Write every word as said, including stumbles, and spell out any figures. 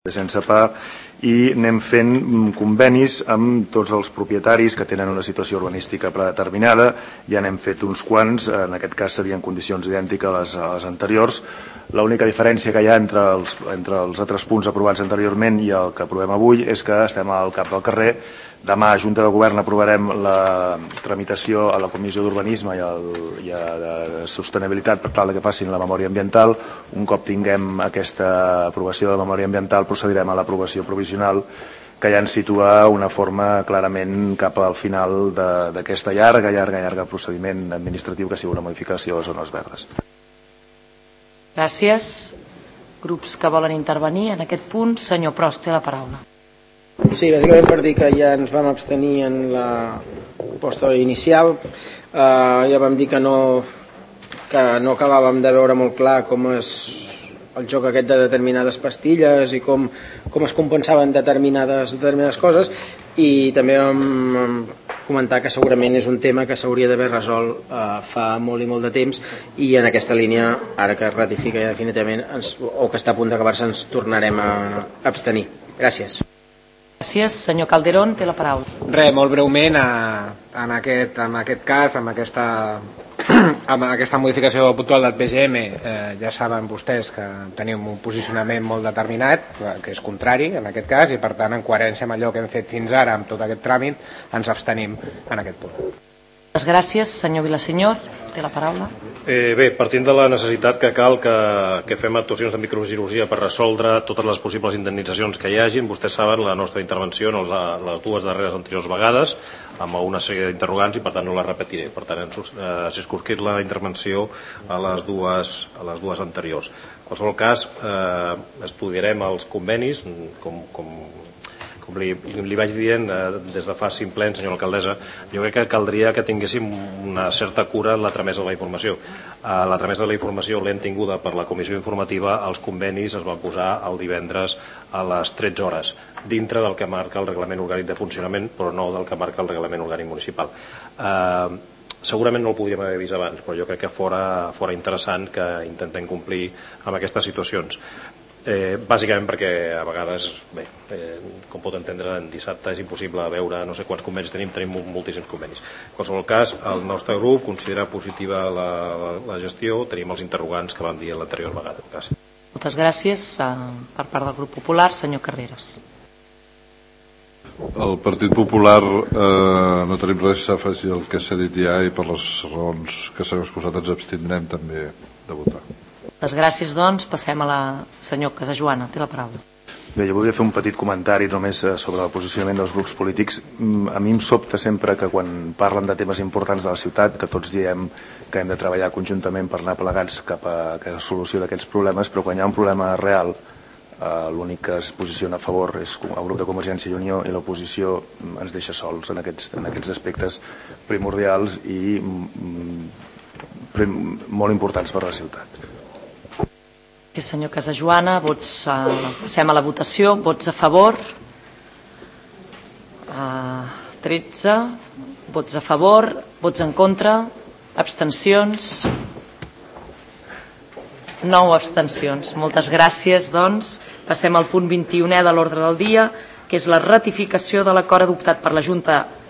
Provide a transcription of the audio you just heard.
sense pa, i anem fent convenis amb tots els propietaris que tenen una situació urbanística predeterminada. Ja n'hem fet uns quants, en aquest cas serien condicions idèntiques a les, a les anteriors. L'única diferència que hi ha entre els, entre els altres punts aprovats anteriorment i el que aprovem avui és que estem al cap del carrer. Demà a Junta de Govern aprovarem la tramitació a la Comissió d'Urbanisme i, el, i a de Sostenibilitat per tal que facin la memòria ambiental. Un cop tinguem aquesta aprovació de la memòria ambiental procedirem a l'aprovació provisional, que ja ens situa una forma clarament cap al final d'aquesta llarga, llarga, llarga procediment administratiu que sigui una modificació de zones verdes. Gràcies. Grups que volen intervenir en aquest punt. Senyor Prost, té la paraula. Sí, bàsicament per dir que ja ens vam abstenir en la proposta inicial. Uh, ja vam dir que no, que no acabàvem de veure molt clar com és el joc aquest de determinades pastilles i com, com es compensaven determinades, determinades coses, i també vam comentar que segurament és un tema que s'hauria d'haver resolt uh, fa molt i molt de temps, i en aquesta línia, ara que es ratifica ja definitivament ens, o que està a punt d'acabar-se, ens tornarem a abstenir. Gràcies. Gràcies. Senyor Calderón, té la paraula. Res, molt breument, en aquest, en aquest cas, amb aquesta, amb aquesta modificació puntual del P G M, eh, ja saben vostès que tenim un posicionament molt determinat, que és contrari en aquest cas, i per tant, en coherència amb allò que hem fet fins ara, amb tot aquest tràmit, ens abstenim en aquest punt. Moltes gràcies. Senyor Vilasenyor, té la paraula. Eh, bé, partint de la necessitat que cal que, que fem actuacions de microcirurgia per resoldre totes les possibles indemnitzacions que hi hagin, vostès saben la nostra intervenció en les, les dues darreres anteriors vegades amb una sèrie d'interrogants i per tant no la repetiré. Per tant, hem eh, circumscrit la intervenció a les dues, a les dues anteriors. En qualsevol cas, eh, estudiarem els convenis, com, com com li, li vaig dient eh, des de fa cinc plens, senyora alcaldessa, jo crec que caldria que tinguéssim una certa cura en la tramesa de la informació. Eh, la tramesa de la informació l'hem tinguda per la comissió informativa, els convenis es van posar el divendres a les tretze hores, dintre del que marca el reglament orgànic de funcionament, però no del que marca el reglament orgànic municipal. Eh, segurament no el podríem haver vist abans, però jo crec que fora, fora interessant que intentem complir amb aquestes situacions. Eh, bàsicament perquè a vegades, bé, eh, com pot entendre, en dissabte és impossible veure no sé quants convenis tenim, tenim moltíssims convenis. En qualsevol cas, el nostre grup considera positiva la, la, la gestió, tenim els interrogants que vam dir l'anterior vegada. Gràcies. Moltes gràcies. Per part del grup popular, senyor Carreras. El Partit Popular eh, no tenim res a afegir el que s'ha dit ja, i per les raons que s'han exposat ens abstindrem també de votar. Les gràcies, doncs, passem a la senyor Casajoana, té la paraula. Bé, jo voldria fer un petit comentari només sobre el posicionament dels grups polítics. A mi em sobta sempre que quan parlen de temes importants de la ciutat, que tots diem que hem de treballar conjuntament per anar plegats cap a la solució d'aquests problemes, però quan hi ha un problema real, l'únic que es posiciona a favor és el grup de Convergència i Unió, i l'oposició ens deixa sols en aquests, en aquests aspectes primordials i molt importants per a la ciutat. Sí, senyor Casajoana, vots, uh, passem a la votació. Vots a favor, uh, tretze, vots a favor, vots en contra, abstencions, nou abstencions. Moltes gràcies, doncs. Passem al punt vint-i-unè de l'ordre del dia, que és la ratificació de l'acord adoptat per la Junta